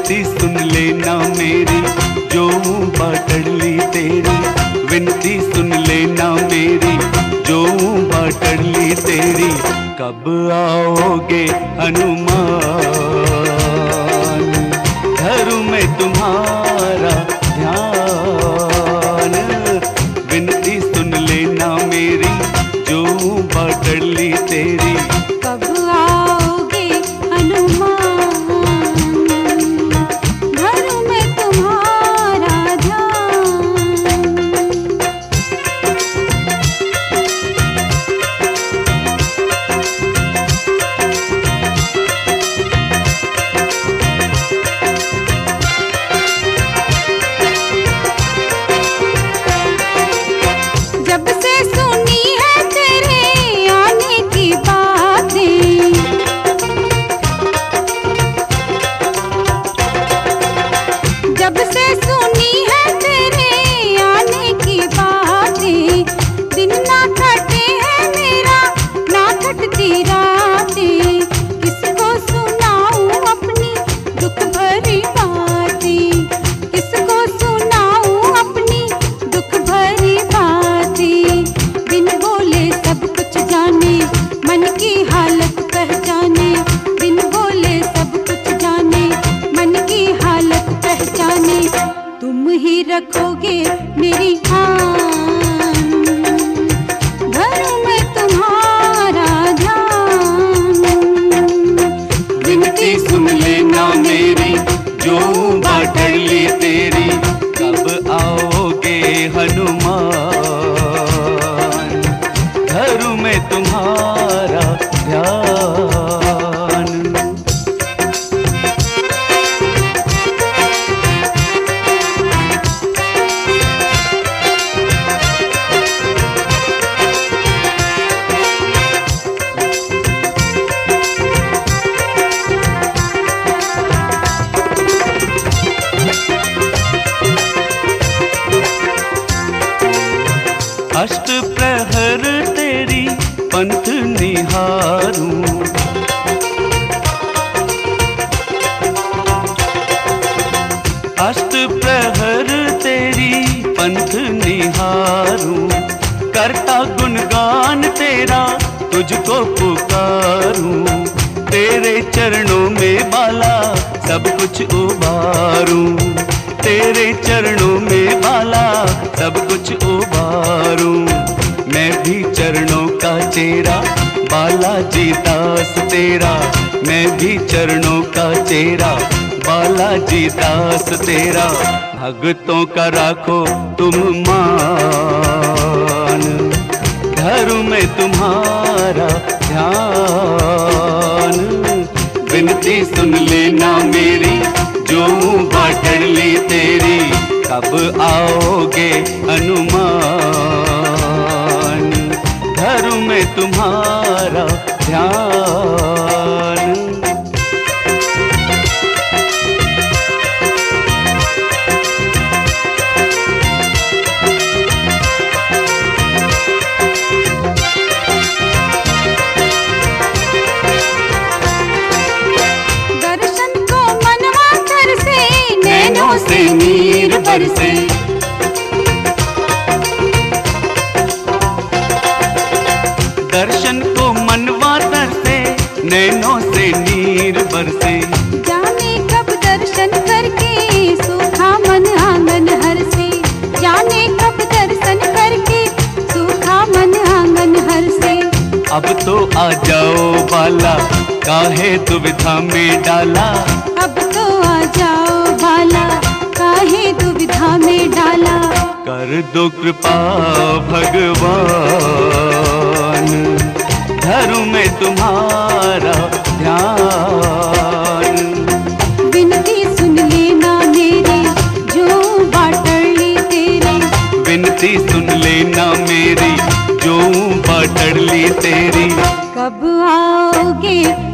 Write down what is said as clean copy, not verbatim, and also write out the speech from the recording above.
विनती सुन लेना मेरी, जो बाटली तेरी। विनती सुन लेना मेरी, जो बाटली तेरी। कब आओगे हनुमान, धरूं मैं तुम्हारा ध्यान। विनती सुन लेना मेरी, जो बाटली तेरी। कब आओगे हनुमान, धरूं मैं तुम्हारा ध्यान। जब से सुनी है तेरे आने की बातें, जब से सुनी है तेरे आने की बातें, दिन ना कटे है मेरा ना कटती रातें। किसको सुनाऊं अपनी दुख भरी बातें, किसको सुनाऊं अपनी दुख भरी बातें। बिन बोले सब कुछ जाने, मन की हालत पहचाने। बिन बोले सब कुछ जाने, मन की हालत पहचाने। तुम ही रखोगे मेरी आन, धरूं मैं तुम्हारा ध्यान। विनती सुन लेना मेरी, जो बाटली तेरी। कब आओगे हनुमान, धरूं मैं तुम्हारा ध्यान। अष्ट प्रहर तेरी पंथ निहारूं, अष्ट प्रहर तेरी पंथ निहारूं। करता गुणगान तेरा तुझको पुकारूं। तेरे चरणों में बाला सब कुछ उबारूं। तेरे चरणों में बाला सब कुछ उबारूं। मैं भी चरणों का चेहरा, बालाजी दास तेरा। मैं भी चरणों का चेहरा, बालाजी दास तेरा। भक्तों का राखो तुम मान, धरूं मैं तुम्हारा ध्यान। विनती सुन लेना मेरी, जो बाटली तेरी। कब आओगे हनुमान, धरूं मैं तुम्हारा ध्यान। से नीर बरसे, दर्शन को मनवा तरसे, नैनों से नीर बरसे। जाने कब दर्शन करके सूखा मन आंगन हर से। जाने कब दर्शन करके सूखा मन आंगन हर से। अब तो आ जाओ बाला, काहे दुविधा में डाला। अब तो आ जाओ बाला, काहे दुविधा में डाला। कर दो कृपा भगवान, धरूं मैं तुम्हारा ध्यान। विनती सुन लेना मेरी, जो बाटली तेरी। विनती सुन लेना मेरी, जो बाटली तेरी। कब आओगे